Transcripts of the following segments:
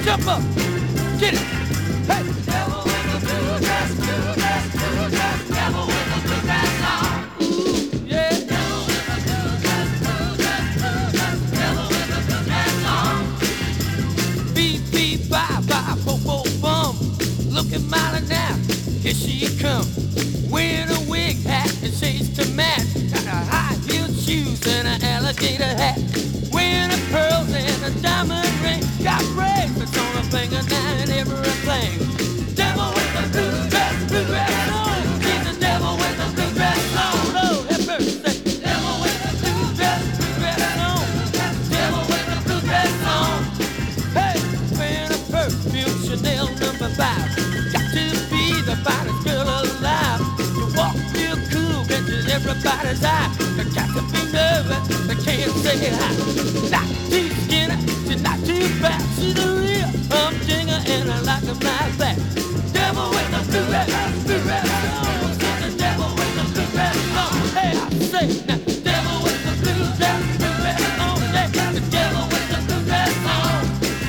Jump up, get it. Hey, devil with the blue dress, blue dress, blue dress, devil with the blue dress on. Ooh, yeah. Devil with the blue dress, blue dress, blue dress, devil with the blue dress on. Beep, beep, bye, bye, bo, bo, bum. Look at Molly now, here she come. Wearing a wig hat and shades to match. Got a high-heeled shoes and an alligator hat. Wearing a pearls and a diamond ring. Got bracelets on her finger now and everything. Devil with the blue dress on. She's the devil with the blue dress on. Lord have mercy. Devil with the blue dress on. Devil with the blue dress on. Hey, wearing a perfume Chanel #5. Got to be the finest girl alive. You walk real cool, catches everybody's eye. You got to be nervous, they can't say hi. Not too skinny, she's not too fat. She's a real humdinger and I like her like that. Devil with the blue dress on. She's the devil with the blue dress on. Hey, I say now, devil with the blue dress on. Yeah, the devil with the blue dress on.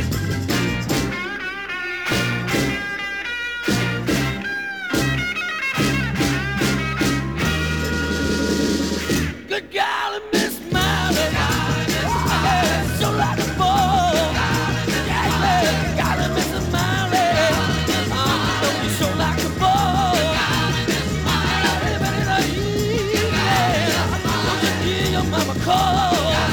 Good golly, Miss Molly. Yeah, so like a ball. Yeah, golly, Miss Molly. You so like a ball. Everybody know you. Yeah, don't you hear your mama call?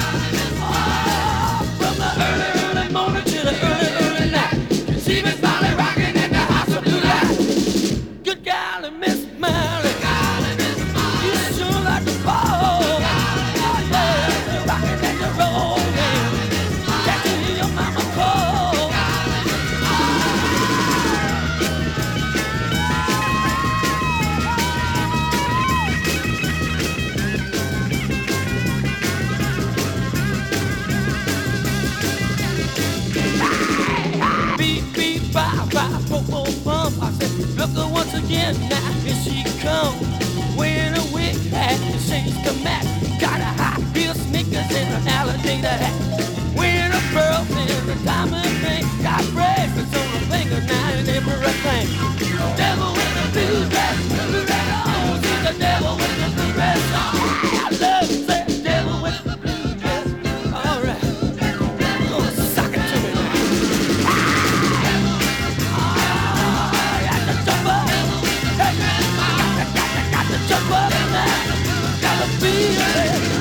From the early morning to the early night. You see Miss Molly rocking in the house of blue light. Good golly, Miss Molly. You so like a ball. I said, look her once again, now here she comes. Wearing a wig hat and shades to match. Got a high heel sneakers and an alligator hat. Wearing a pearl and a diamond ring. Got bracelets on her finger now and everything. Devil with the blue dress on. She's the devil with the blue dress on. I love to say devil with the blue dress. All right, gonna sock it to me now. Jump up now, gotta feel it.